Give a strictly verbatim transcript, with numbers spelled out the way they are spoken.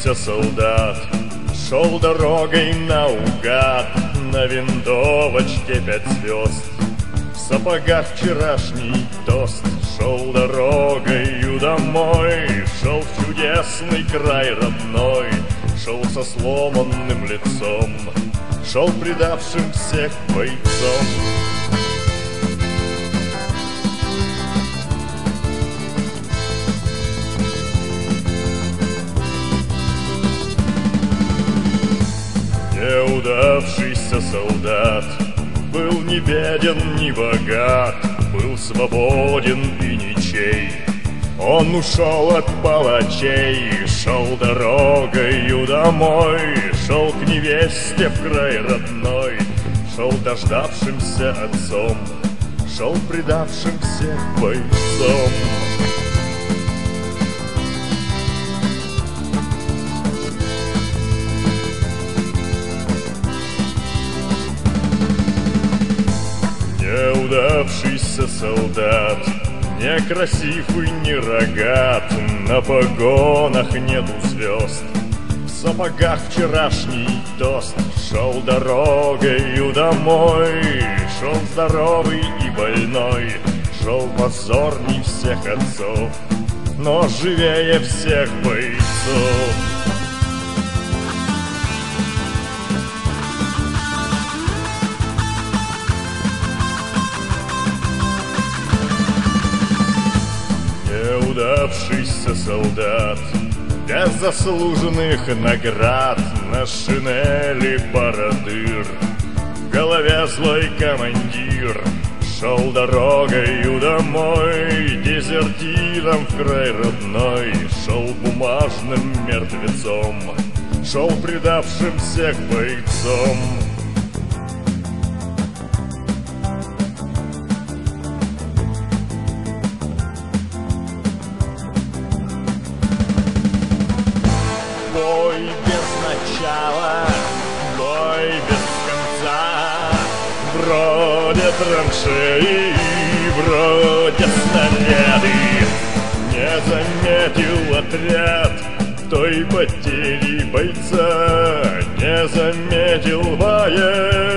Заждавшийся солдат шел дорогой наугад, на винтовочке пять звезд. В сапогах вчерашний тост, шел дорогою домой, шел в чудесный край родной, шел со сломанным лицом, шел предавшим всех бойцом. Неудавшийся солдат был ни беден, ни богат, был свободен и ничей. Он ушел от палачей, шел дорогою домой, шел к невесте в край родной, шел дождавшимся отцом, шел предавшим всех бойцом. Неудавшийся солдат, не красив и не рогат, на погонах нету звезд. В сапогах вчерашний тост, шел дорогою домой, шел здоровый и больной, шел позорней всех отцов, но живее всех бойцов. Неудавшийся солдат, без заслуженных наград, на шинели пара дыр, в голове злой командир, шел дорогою домой, дезертиром в край родной, шел бумажным мертвецом, шел предавшим всех бойцом. Бой без начала, бой без конца, вроде траншеи, вроде снаряды. Не заметил отряд той потери бойца, не заметил боя